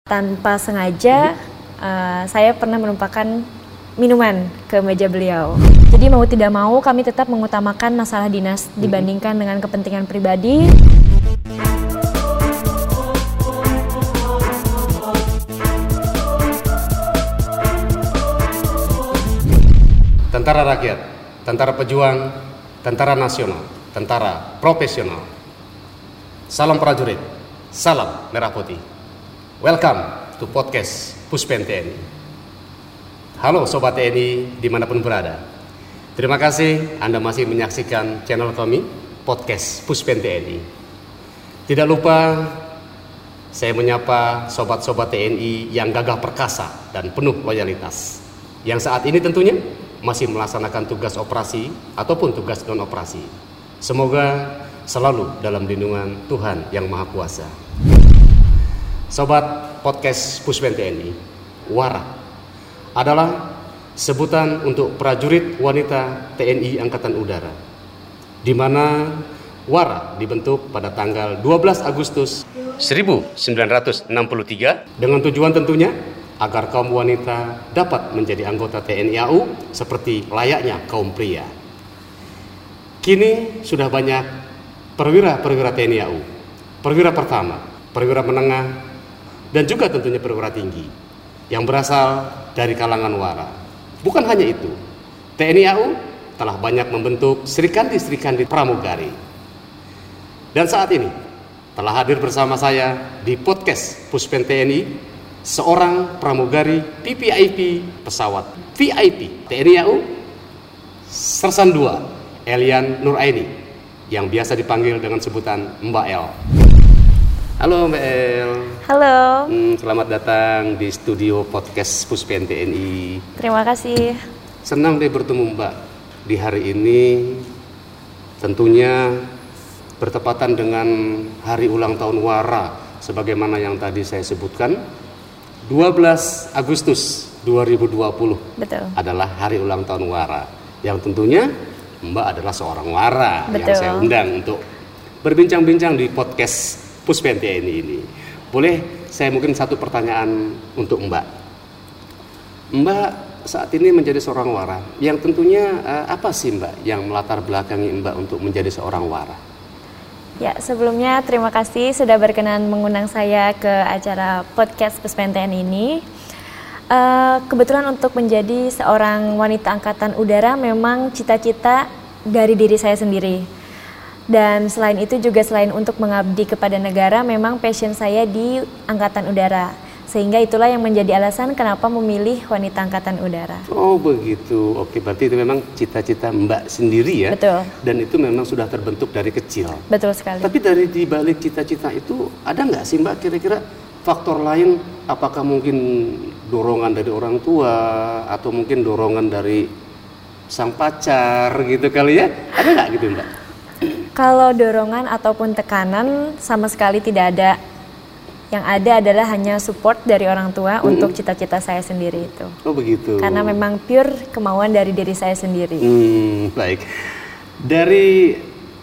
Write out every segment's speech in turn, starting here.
Tanpa sengaja, saya pernah menumpahkan minuman ke meja beliau. Jadi mau tidak mau kami tetap mengutamakan masalah dinas dibandingkan dengan kepentingan pribadi. Tentara rakyat, tentara pejuang, tentara nasional, tentara profesional. Salam prajurit, salam merah putih. Welcome to podcast Puspen TNI. Halo Sobat TNI dimanapun berada. Terima kasih Anda masih menyaksikan channel kami, podcast Puspen TNI. Tidak lupa saya menyapa sobat-sobat TNI yang gagah perkasa dan penuh loyalitas, yang saat ini tentunya masih melaksanakan tugas operasi ataupun tugas non-operasi. Semoga selalu dalam lindungan Tuhan Yang Maha Kuasa. Sobat podcast Puspen TNI, WARA adalah sebutan untuk prajurit wanita TNI Angkatan Udara, di mana WARA dibentuk pada tanggal 12 Agustus 1963 dengan tujuan tentunya agar kaum wanita dapat menjadi anggota TNI AU seperti layaknya kaum pria. Kini sudah banyak perwira-perwira TNI AU, perwira pertama, perwira menengah, dan juga tentunya perwira tinggi yang berasal dari kalangan WARA. Bukan hanya itu, TNI AU telah banyak membentuk serikandi-serikandi pramugari. Dan saat ini telah hadir bersama saya di podcast Puspen TNI seorang pramugari PPIP pesawat VIP TNI AU Sersan II Elian Nuraini yang biasa dipanggil dengan sebutan Mbak El. Halo Mbak El. Halo. Selamat datang di studio podcast Puspen TNI. Terima kasih. Senang deh bertemu Mbak di hari ini. Tentunya bertepatan dengan hari ulang tahun WARA sebagaimana yang tadi saya sebutkan. 12 Agustus 2020 Betul. adalah hari ulang tahun WARA, yang tentunya Mbak adalah seorang WARA. Betul. Yang saya undang untuk berbincang-bincang di podcast Puspen TNI ini. Boleh saya mungkin satu pertanyaan untuk Mbak. Mbak saat ini menjadi seorang WARA, yang tentunya apa sih Mbak yang melatar belakangi Mbak untuk menjadi seorang WARA? Ya, sebelumnya terima kasih sudah berkenan mengundang saya ke acara podcast Puspen TNI ini. Kebetulan untuk menjadi seorang wanita angkatan udara memang cita-cita dari diri saya sendiri. Dan selain itu juga selain untuk mengabdi kepada negara, memang passion saya di angkatan udara. Sehingga itulah yang menjadi alasan kenapa memilih wanita angkatan udara. Oh begitu, oke, berarti itu memang cita-cita Mbak sendiri ya? Betul. Dan itu memang sudah terbentuk dari kecil. Betul sekali. Tapi dari di balik cita-cita itu ada nggak sih Mbak kira-kira faktor lain? Apakah mungkin dorongan dari orang tua atau mungkin dorongan dari sang pacar gitu kali ya? Ada nggak gitu Mbak? Kalau dorongan ataupun tekanan sama sekali tidak ada. Yang ada adalah hanya support dari orang tua untuk cita-cita saya sendiri itu. Oh begitu. Karena memang pure kemauan dari diri saya sendiri. Baik. Dari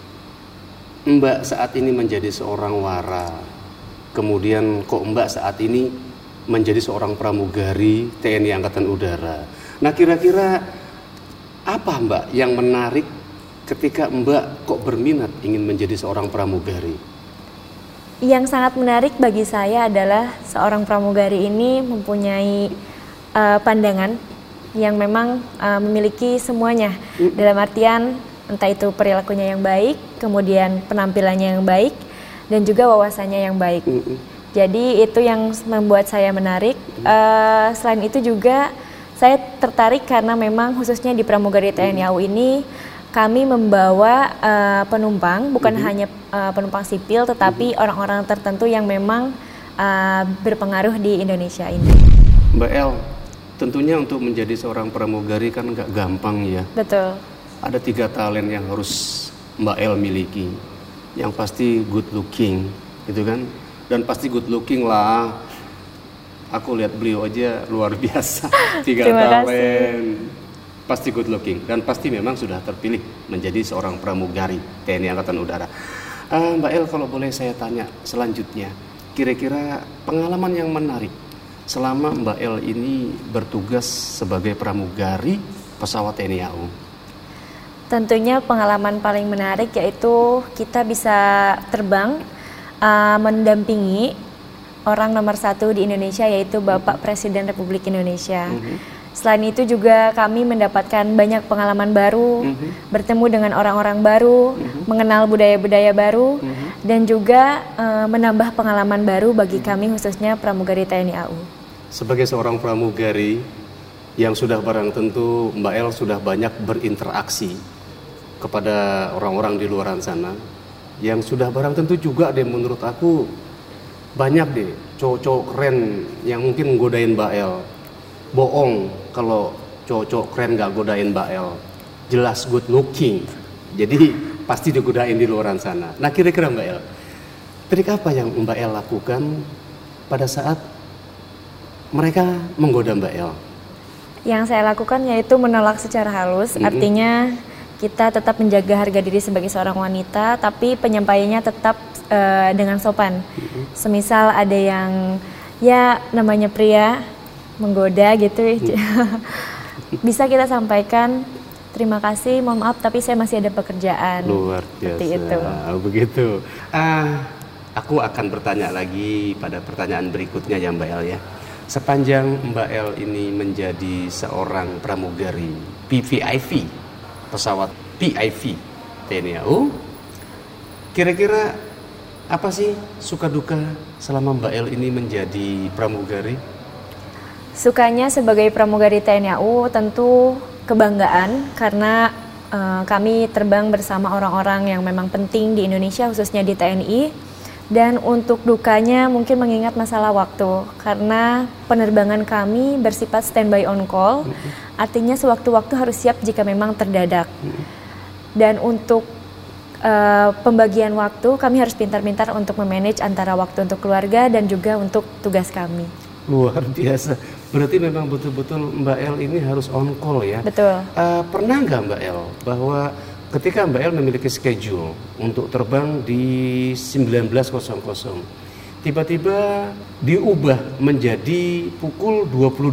Mbak saat ini menjadi seorang WARA, kemudian kok Mbak saat ini menjadi seorang pramugari TNI Angkatan Udara. Nah kira-kira apa Mbak yang menarik ketika Mbak kok berminat ingin menjadi seorang pramugari? Yang sangat menarik bagi saya adalah seorang pramugari ini mempunyai pandangan yang memang memiliki semuanya. Dalam artian entah itu perilakunya yang baik, kemudian penampilannya yang baik, dan juga wawasannya yang baik. Jadi itu yang membuat saya menarik. Selain itu juga saya tertarik karena memang khususnya di pramugari TNI AU ini kami membawa penumpang, bukan hanya penumpang sipil, tetapi orang-orang tertentu yang memang berpengaruh di Indonesia ini. Mbak El, tentunya untuk menjadi seorang pramugari kan nggak gampang ya. Betul. Ada 3 talent yang harus Mbak El miliki. Yang pasti good looking, gitu kan? Dan pasti good looking lah. Aku lihat beliau aja luar biasa. 3 talent. Pasti good looking dan pasti memang sudah terpilih menjadi seorang pramugari TNI Angkatan Udara. Mbak El, kalau boleh saya tanya selanjutnya, kira-kira pengalaman yang menarik selama Mbak El ini bertugas sebagai pramugari pesawat TNI AU? Tentunya pengalaman paling menarik yaitu kita bisa terbang mendampingi orang nomor 1 di Indonesia, yaitu Bapak Presiden Republik Indonesia. Selain itu juga kami mendapatkan banyak pengalaman baru, bertemu dengan orang-orang baru, mengenal budaya-budaya baru, dan juga menambah pengalaman baru bagi kami khususnya pramugari TNI AU. Sebagai seorang pramugari yang sudah barang tentu Mbak El sudah banyak berinteraksi kepada orang-orang di luar sana, yang sudah barang tentu juga deh menurut aku banyak deh cowok-cowok keren yang mungkin godain Mbak El. Bohong kalau cowok-cowok keren gak godain Mbak El, jelas good looking, jadi pasti digodain di luar sana. Nah kira-kira Mbak El, trik apa yang Mbak El lakukan pada saat mereka menggoda Mbak El? Yang saya lakukan yaitu menolak secara halus, artinya kita tetap menjaga harga diri sebagai seorang wanita, tapi penyampaiannya tetap dengan sopan. Semisal ada yang ya namanya pria menggoda gitu, bisa kita sampaikan terima kasih, mohon maaf tapi saya masih ada pekerjaan. Luar biasa. Seperti itu. Begitu. Aku akan bertanya lagi pada pertanyaan berikutnya ya Mbak El ya. Sepanjang Mbak El ini menjadi seorang pramugari PVIV, pesawat PIV TNI AU, kira-kira apa sih suka duka selama Mbak El ini menjadi pramugari? Sukanya sebagai pramugari TNI AU tentu kebanggaan karena kami terbang bersama orang-orang yang memang penting di Indonesia khususnya di TNI. Dan untuk dukanya mungkin mengingat masalah waktu, karena penerbangan kami bersifat standby on call, artinya sewaktu-waktu harus siap jika memang terdadak. Dan untuk pembagian waktu kami harus pintar-pintar untuk memanage antara waktu untuk keluarga dan juga untuk tugas kami. Luar biasa, berarti memang betul-betul Mbak El ini harus on call ya? Betul. Pernah nggak Mbak El bahwa ketika Mbak El memiliki schedule untuk terbang di 19.00, tiba-tiba diubah menjadi pukul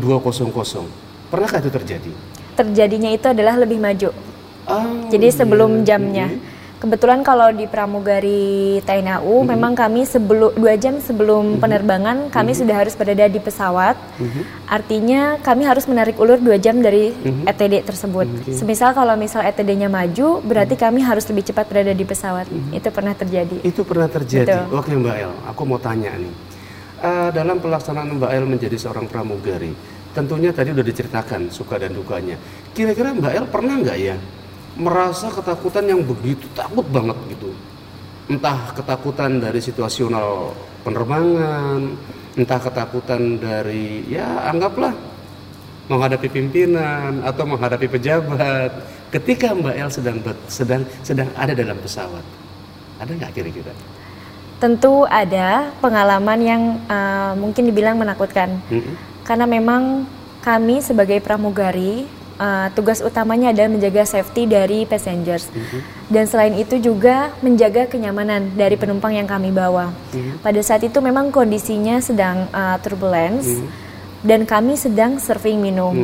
22.00. Pernahkah itu terjadi? Terjadinya itu adalah lebih maju. Jadi sebelum jamnya. Kebetulan kalau di pramugari TNI AU memang kami 2 jam sebelum penerbangan kami sudah harus berada di pesawat. Artinya kami harus menarik ulur 2 jam dari ETD tersebut. Semisal kalau misal ETD-nya maju, berarti kami harus lebih cepat berada di pesawat. Itu pernah terjadi. Itu pernah terjadi. Betul. Oke Mbak El, aku mau tanya nih. Dalam pelaksanaan Mbak El menjadi seorang pramugari, tentunya tadi udah diceritakan suka dan dukanya. Kira-kira Mbak El pernah nggak ya merasa ketakutan yang begitu takut banget gitu? Entah ketakutan dari situasional penerbangan, entah ketakutan dari ya anggaplah menghadapi pimpinan atau menghadapi pejabat. Ketika Mbak El sedang ada dalam pesawat, ada nggak kira-kira? Tentu ada pengalaman yang mungkin dibilang menakutkan. Karena memang kami sebagai pramugari tugas utamanya adalah menjaga safety dari passengers. Dan selain itu juga menjaga kenyamanan dari penumpang yang kami bawa. Pada saat itu memang kondisinya sedang turbulence dan kami sedang serving minum.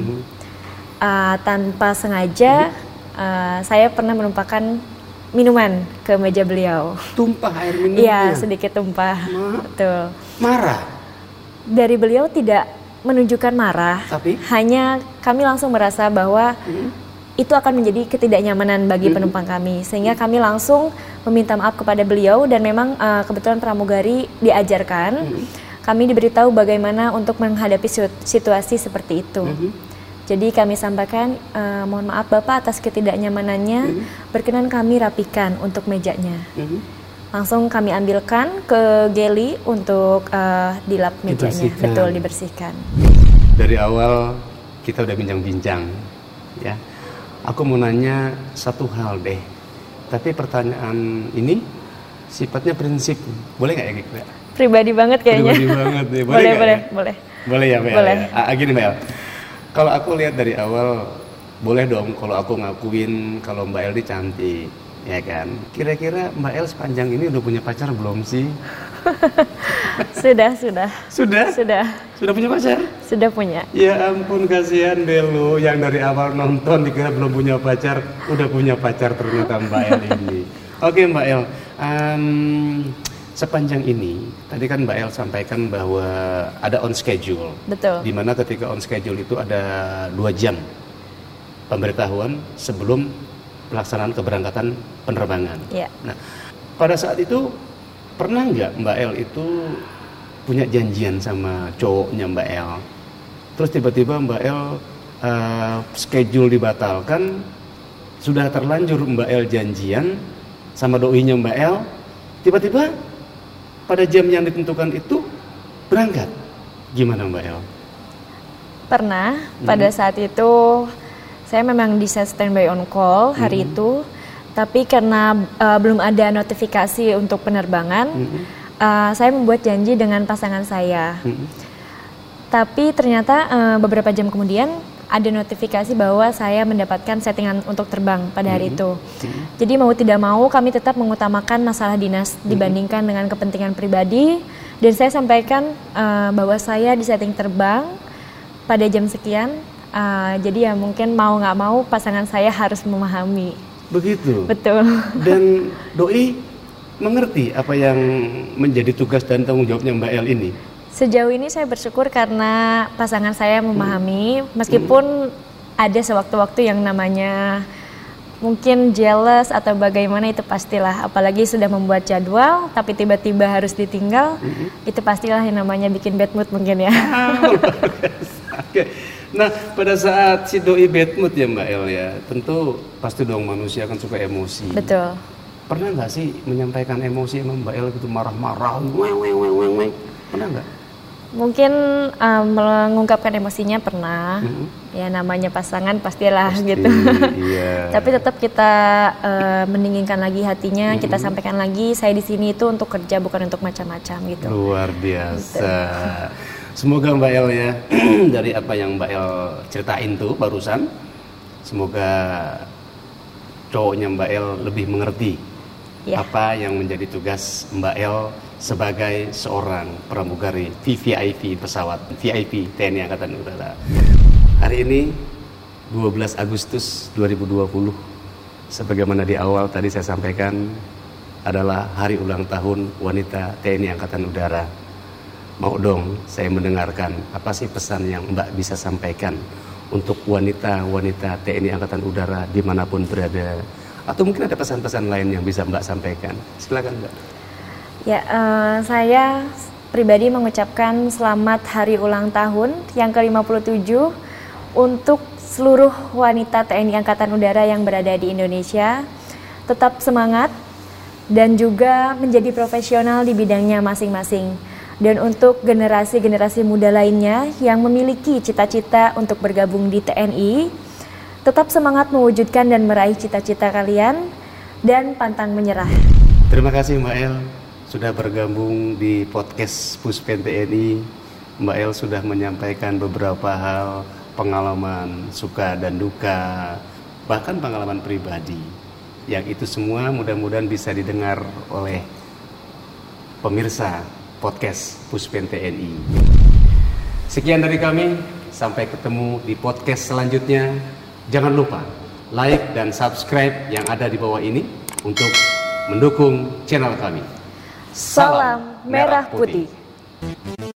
Tanpa sengaja saya pernah menumpahkan minuman ke meja beliau. Tumpah air minumnya? Iya, sedikit tumpah. Betul. Marah? Dari beliau tidak menunjukkan marah, tapi hanya kami langsung merasa bahwa itu akan menjadi ketidaknyamanan bagi penumpang kami, sehingga kami langsung meminta maaf kepada beliau. Dan memang kebetulan pramugari diajarkan, kami diberitahu bagaimana untuk menghadapi situasi seperti itu. Jadi kami sampaikan, mohon maaf Bapak atas ketidaknyamanannya, berkenan kami rapikan untuk mejanya. Langsung kami ambilkan ke galley untuk dilap mejanya, betul, dibersihkan. Dari awal kita udah bincang-bincang, ya. Aku mau nanya satu hal deh, tapi pertanyaan ini sifatnya prinsip, boleh nggak ya Kik? Pribadi banget kayaknya. Pribadi banget deh, boleh, boleh. Boleh Ya Mbak. Boleh. Ya? Gini Mbak El, kalau aku lihat dari awal, boleh dong kalau aku ngakuin kalau Mbak El ini cantik. ya kan? Kira-kira Mbak El sepanjang ini udah punya pacar belum sih? Sudah. Sudah punya pacar? Sudah punya. Ya ampun, kasihan deh lu yang dari awal nonton dikira belum punya pacar, udah punya pacar ternyata Mbak El ini. Oke Mbak El, sepanjang ini tadi kan Mbak El sampaikan bahwa ada on schedule. Betul. Dimana ketika on schedule itu ada 2 jam pemberitahuan sebelum pelaksanaan keberangkatan penerbangan. Ya. Nah, pada saat itu pernah nggak Mbak El itu punya janjian sama cowoknya Mbak El, terus tiba-tiba Mbak El schedule dibatalkan, sudah terlanjur Mbak El janjian sama doinya Mbak El, tiba-tiba pada jam yang ditentukan itu berangkat, gimana Mbak El? Pernah, pada saat itu saya memang di set standby on call hari itu, tapi karena belum ada notifikasi untuk penerbangan, saya membuat janji dengan pasangan saya. Tapi ternyata beberapa jam kemudian ada notifikasi bahwa saya mendapatkan settingan untuk terbang pada hari itu. Jadi mau tidak mau kami tetap mengutamakan masalah dinas dibandingkan dengan kepentingan pribadi. Dan saya sampaikan bahwa saya di setting terbang pada jam sekian. Jadi ya mungkin mau nggak mau pasangan saya harus memahami. Begitu? Betul. Dan doi mengerti apa yang menjadi tugas dan tanggung jawabnya Mbak El ini? Sejauh ini saya bersyukur karena pasangan saya memahami, meskipun ada sewaktu-waktu yang namanya mungkin jealous atau bagaimana, itu pastilah. Apalagi sudah membuat jadwal tapi tiba-tiba harus ditinggal, itu pastilah yang namanya bikin bad mood mungkin ya. Oke. Nah, pada saat si doi bad mood ya Mbak El ya, tentu pasti dong manusia kan suka emosi. Betul. Pernah nggak sih menyampaikan emosi sama Mbak El gitu, marah-marah, pernah nggak? Mungkin mengungkapkan emosinya pernah, ya namanya pasangan pastilah gitu. Iya. Tapi tetap kita mendinginkan lagi hatinya, kita sampaikan lagi saya di sini itu untuk kerja bukan untuk macam-macam gitu. Luar biasa. Gitu. Semoga Mbak El ya dari apa yang Mbak El ceritain tuh barusan, semoga cowoknya Mbak El lebih mengerti apa yang menjadi tugas Mbak El sebagai seorang pramugari VVIP pesawat VIP TNI Angkatan Udara. Hari ini 12 Agustus 2020, sebagaimana di awal tadi saya sampaikan, adalah hari ulang tahun wanita TNI Angkatan Udara. Mau dong saya mendengarkan apa sih pesan yang Mbak bisa sampaikan untuk wanita-wanita TNI Angkatan Udara dimanapun berada, atau mungkin ada pesan-pesan lain yang bisa Mbak sampaikan. Silakan Mbak. Ya, saya pribadi mengucapkan selamat hari ulang tahun yang ke-57 untuk seluruh wanita TNI Angkatan Udara yang berada di Indonesia. Tetap semangat dan juga menjadi profesional di bidangnya masing-masing. Dan untuk generasi-generasi muda lainnya yang memiliki cita-cita untuk bergabung di TNI, tetap semangat mewujudkan dan meraih cita-cita kalian dan pantang menyerah. Terima kasih Mbak El sudah bergabung di podcast Puspen TNI. Mbak El sudah menyampaikan beberapa hal, pengalaman suka dan duka, bahkan pengalaman pribadi. Yang itu semua mudah-mudahan bisa didengar oleh pemirsa podcast Puspen TNI. Sekian dari kami, sampai ketemu di podcast selanjutnya. Jangan lupa like dan subscribe yang ada di bawah ini untuk mendukung channel kami. Salam Merah Putih.